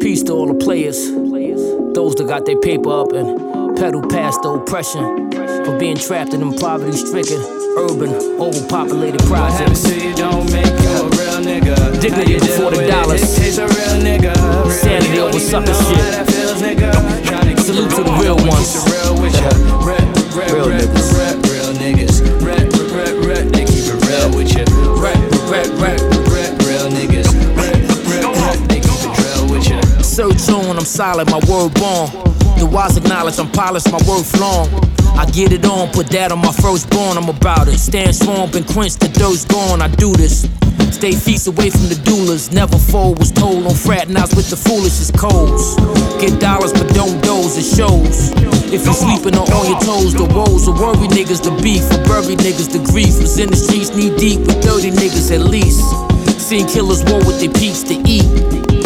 Peace to all the players, those that got their paper up and pedal past the oppression, for being trapped in them poverty-stricken, urban, overpopulated projects. You don't make you a real nigga. Dignity before the dollars. It's a real nigga. Sanity over sucker shit. Salute to the real ones. Real niggas. Real niggas. They keep it real with you. Real niggas. They keep it real with you. Search on, I'm solid, my word born. The wise acknowledge I'm polished, my word flowing. I get it on, put that on my firstborn, I'm about it. Stand strong, been quenched, the dirt's gone, I do this. Stay feast away from the doulas, never fold, was told, don't fraternize with the foolishest codes. Get dollars but don't doze, it shows. If you're sleeping on your toes, the woes will worry niggas, the beef, for bury niggas, the grief. Was in the streets knee deep with 30 niggas at least. Seen killers war with their peeps to eat.